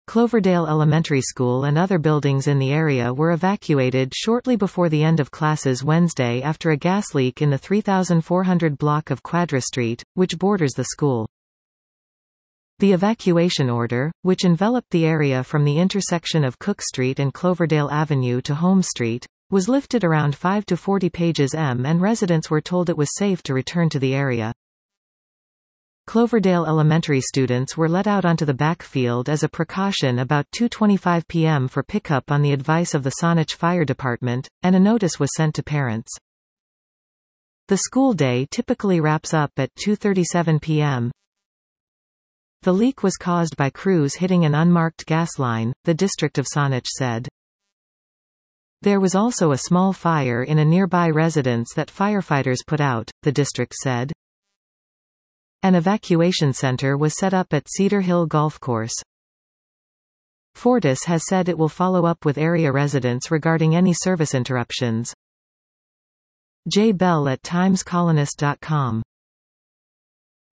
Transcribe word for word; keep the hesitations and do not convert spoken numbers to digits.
Cloverdale Elementary School and other buildings in the area were evacuated shortly before the end of classes Wednesday after a gas leak in the three thousand four hundred block of Quadra Street, which borders the school. The evacuation order, which enveloped the area from the intersection of Cook Street and Cloverdale Avenue to Home Street, was lifted around five to forty pages m and residents were told it was safe to return to the area. Cloverdale Elementary students were let out onto the backfield as a precaution about two twenty-five p m for pickup on the advice of the Saanich Fire Department, and a notice was sent to parents. The school day typically wraps up at two thirty-seven p m The leak was caused by crews hitting an unmarked gas line, the district of Saanich said. There was also a small fire in a nearby residence that firefighters put out, the district said. An evacuation center was set up at Cedar Hill Golf Course. Fortis has said it will follow up with area residents regarding any service interruptions. Jay Bell at times colonist dot com